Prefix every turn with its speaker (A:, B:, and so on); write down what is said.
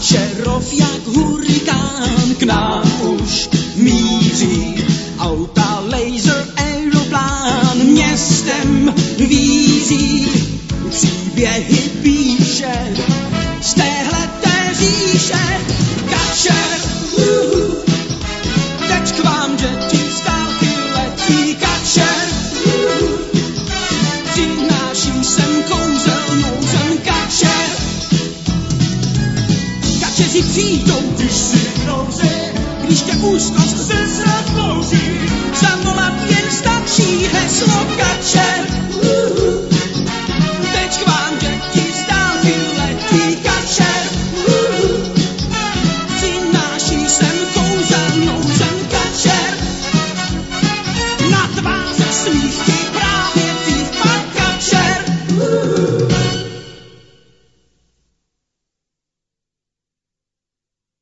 A: Kačerov jak hurikán k nám už míří. Auta, laser, aeroplán městem vízí. Příběhy píše z téhleté říše. Kačer, teď k vám děti z dálky letí. Kačer, přináší sem kouzelnou zem. Kačer, kačeři přijdou, když si v nouzi, když tě úzkost ze zrak plouží. Zavolat jen stačí heslo Kačer.